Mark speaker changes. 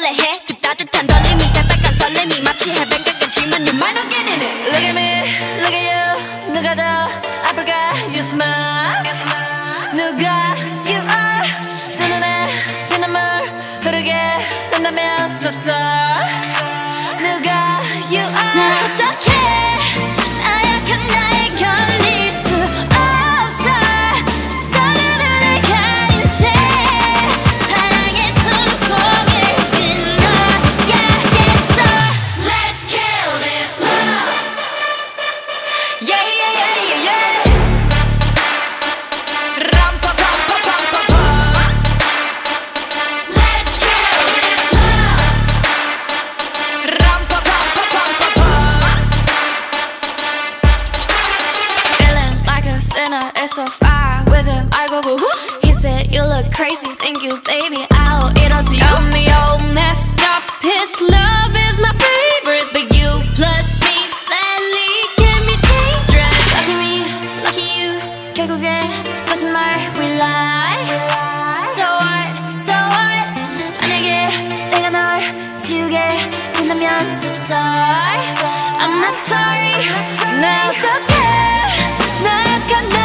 Speaker 1: 설레해 그 따뜻한 떨림이 새빨간 설렘이 마치 해변가겠지만 you might not get in it.
Speaker 2: Look at me, look at you. 누가 더 아플까? You smile. 누가 you are. 두 눈에 피눈물 흐르게 된다면 so sorry. 누가 you are.
Speaker 1: 난 어떡해 나약한 나에 견딜 수 없어 서로를 가린 채 사랑의 손목을 끊어야겠어. Let's kill this love. Yeah yeah yeah yeah yeah. 람파파파파파파. Let's kill this love. 람파파파파파파. Feeling like a sinner, it's so far with him. I go boo hoo. He said you look crazy, thank you baby. I'll eat all to you. Got me all messed up. His love is my favorite, but you plus me sadly can be dangerous. Lucky me, lucky you. 결국엔 거짓말 we lie. So what, so what. 만약에 내가 널 지우게 된다면 so sorry. I'm not sorry. 나 어떡해 나약한